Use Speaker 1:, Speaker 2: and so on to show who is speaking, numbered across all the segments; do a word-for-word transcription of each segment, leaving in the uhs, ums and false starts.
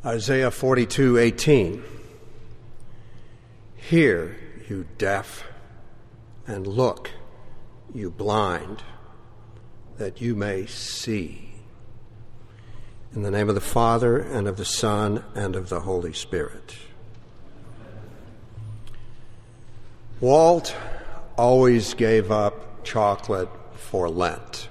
Speaker 1: Isaiah forty-two eighteen. Hear, you deaf, and look, you blind, that you may see. In the name of the Father, and of the Son, and of the Holy Spirit. Walt always gave up chocolate for Lent.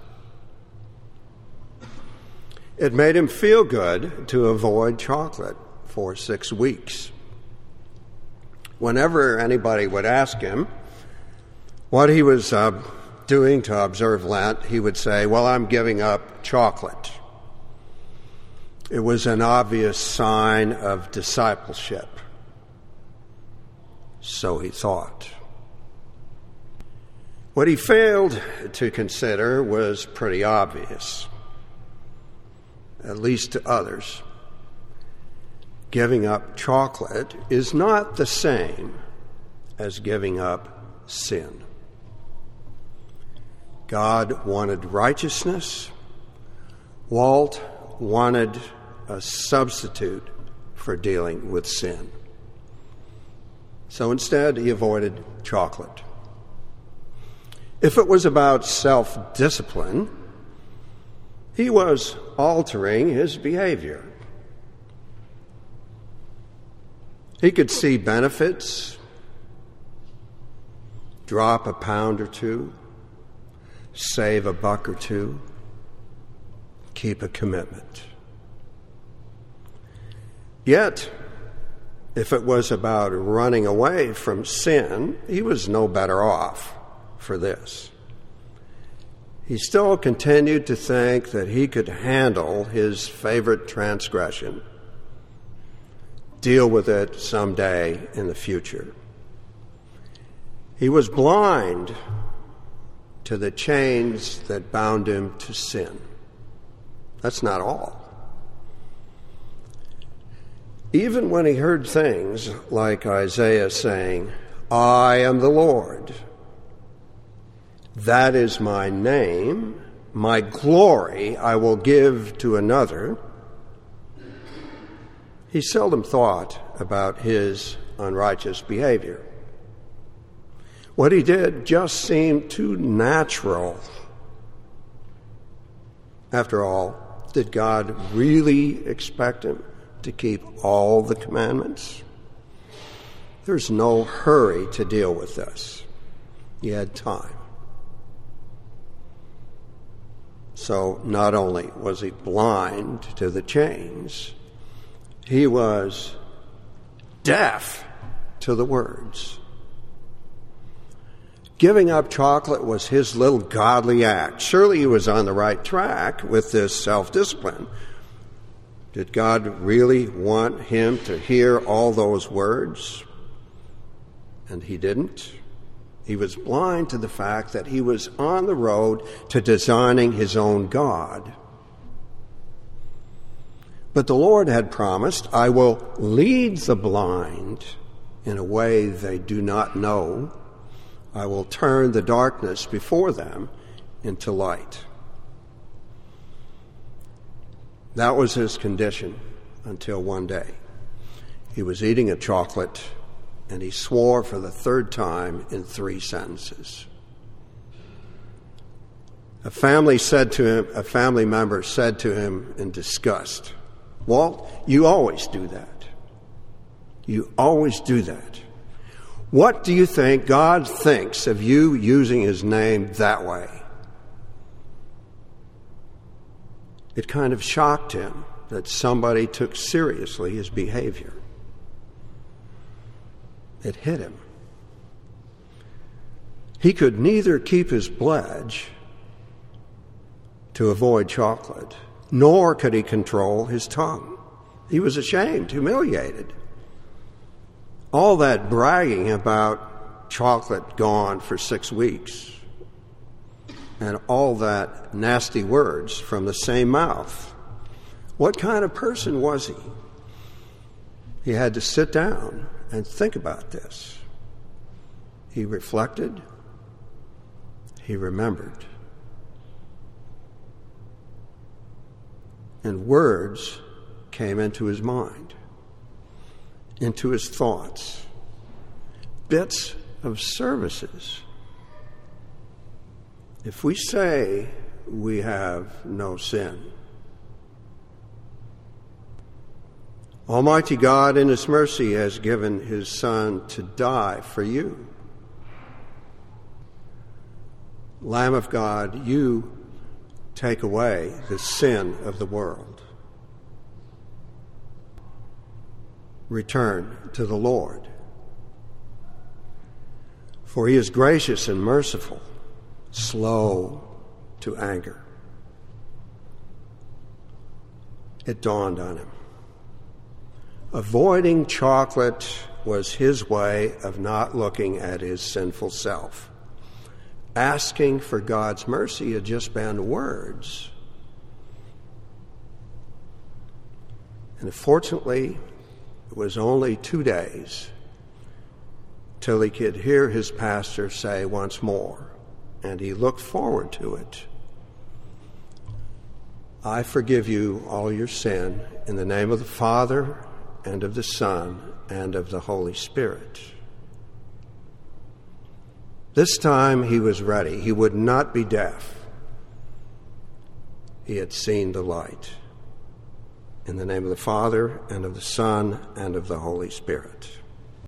Speaker 1: It made him feel good to avoid chocolate for six weeks. Whenever anybody would ask him what he was uh, doing to observe Lent, he would say, well, I'm giving up chocolate. It was an obvious sign of discipleship. So he thought. What he failed to consider was pretty obvious, at least to others. Giving up chocolate is not the same as giving up sin. God wanted righteousness. Walt wanted a substitute for dealing with sin. So instead, he avoided chocolate. If it was about self-discipline, he was altering his behavior. He could see benefits, drop a pound or two, save a buck or two, keep a commitment. Yet, if it was about running away from sin, he was no better off for this. He still continued to think that he could handle his favorite transgression, deal with it someday in the future. He was blind to the chains that bound him to sin. That's not all. Even when he heard things like Isaiah saying, I am the Lord, that is my name, my glory I will give to another, he seldom thought about his unrighteous behavior. What he did just seemed too natural. After all, did God really expect him to keep all the commandments? There's no hurry to deal with this. He had time. So not only was he blind to the chains, he was deaf to the words. Giving up chocolate was his little godly act. Surely he was on the right track with this self-discipline. Did God really want him to hear all those words? And he didn't. He was blind to the fact that he was on the road to designing his own God. But the Lord had promised, I will lead the blind in a way they do not know. I will turn the darkness before them into light. That was his condition until one day. He was eating a chocolate and he swore for the third time in three sentences. A family said to him, a family member said to him in disgust, Walt, you always do that. You always do that. What do you think God thinks of you using his name that way? It kind of shocked him that somebody took seriously his behavior. It hit him. He could neither keep his pledge to avoid chocolate, nor could he control his tongue. He was ashamed, humiliated. All that bragging about chocolate gone for six weeks, and all that nasty words from the same mouth. What kind of person was he? He had to sit down and think about this. He reflected. He remembered. And words came into his mind, into his thoughts, bits of services. If we say we have no sin, Almighty God in his mercy has given his Son to die for you. Lamb of God, you take away the sin of the world. Return to the Lord, for he is gracious and merciful, slow to anger. It dawned on him. Avoiding chocolate was his way of not looking at his sinful self. Asking for God's mercy had just been words. And fortunately, it was only two days till he could hear his pastor say once more, and he looked forward to it, I forgive you all your sin in the name of the Father and of the Son and of the Holy Spirit. This time he was ready. He would not be deaf. He had seen the light. In the name of the Father and of the Son and of the Holy Spirit.